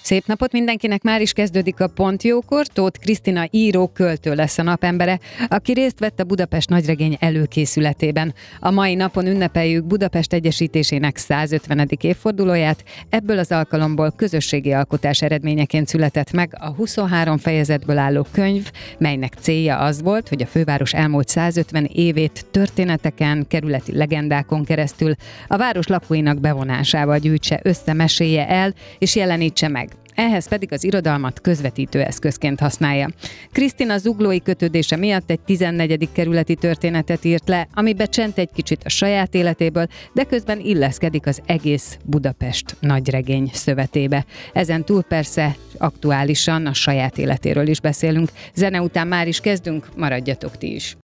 Szép napot mindenkinek, már is kezdődik a Pont Jókor. Tóth Krisztina író, költő lesz a napembere, aki részt vett a Budapest nagyregény előkészületében. A mai napon ünnepeljük Budapest egyesítésének 150. évfordulóját, ebből az alkalomból közösségi alkotás eredményeként született meg a 23 fejezetből álló könyv, melynek célja az volt, hogy a főváros elmúlt 150 évét történeteken, kerületi legendákon keresztül a város lakóinak bevonásával gyűjtse össze, mesélje el és jelenítse meg. Ehhez pedig az irodalmat közvetítő eszközként használja. Krisztina zuglói kötődése miatt egy 14. kerületi történetet írt le, amibe csent egy kicsit a saját életéből, de közben illeszkedik az egész Budapest nagyregény szövetébe. Ezen túl persze aktuálisan a saját életéről is beszélünk. Zene után már is kezdünk, maradjatok ti is.